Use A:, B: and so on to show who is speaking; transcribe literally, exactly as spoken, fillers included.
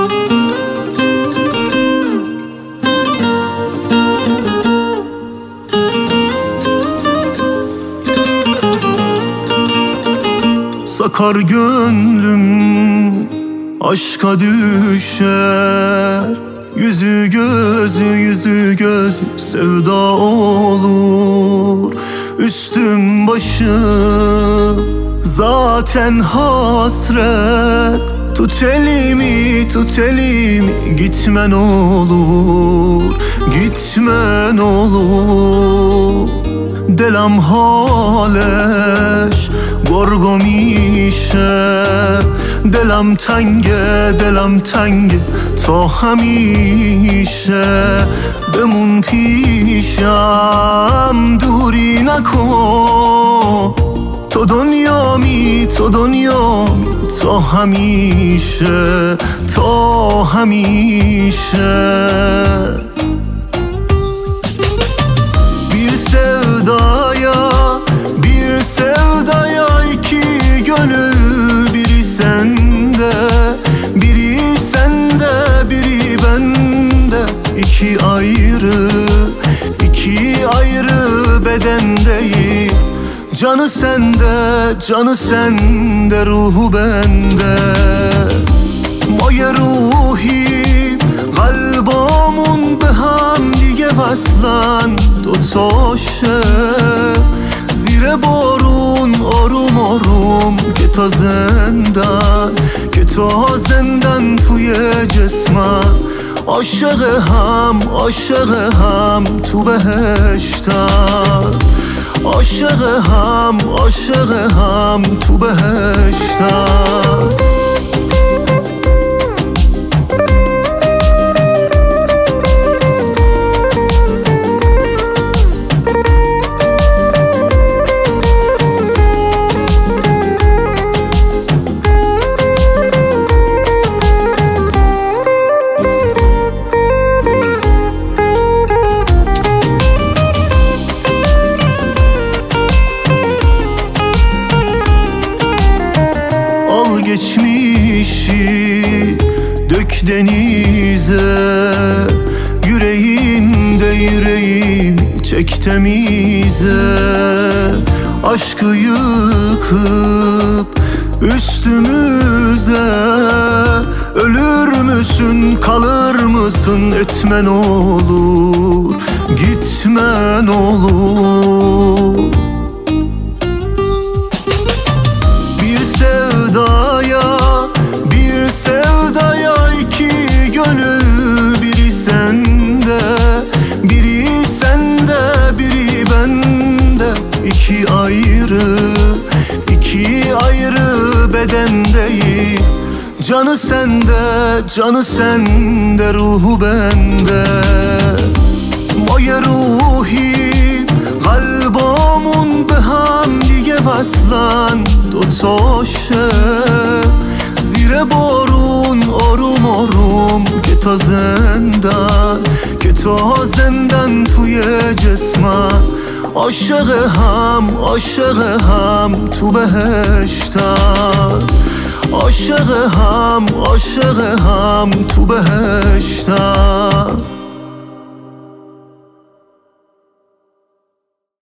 A: Sakar gönlüm aşka düşer, yüzü gözü yüzü gözü sevda olur. Üstüm başım zaten hasret, tut elimi tut elimi gitmen olur, gitmen olur. Delam haleş gorgoمیشه دلم تنگه دلم تنگه تا همیشه بمون پیشم دوری نکن تو دنیامی تو دنیامی تا همیشه تا همیشه Bir sevdaya bir sevdaya iki gönül, biri sende biri sende biri bende. İki ayrı iki ayrı bedendeyiz, canı sende canı sende ruhu bende. مایه روحیم قلبامون به هم دیگه وصلن دوتاشه زیر بارون آروم آروم که تا زندن که تا زندن توی جسمم عاشق هم عاشق هم تو بهشتم عاشق هم عاشق هم تو بهشتم. Geçmişi dök denize, yüreğinde yüreğimi çek temize. Aşkı yıkıp üstümüze ölür müsün kalır mısın etmen olur, gitmen olur. Bir sevdaya bir sevdaya iki gönül, biri sende biri sende biri bende. İki ayrı iki ayrı bedendeyiz, canı sende canı sende ruhu bende. مایه روحیم قلبامون به هم دیگه وصلن دوتاشه زیر بارون آروم آروم که تا زندن که تا زندن توی جسمم عاشق هم عاشق هم تو بهشتم عاشق هم عاشق هم تو بهشتم.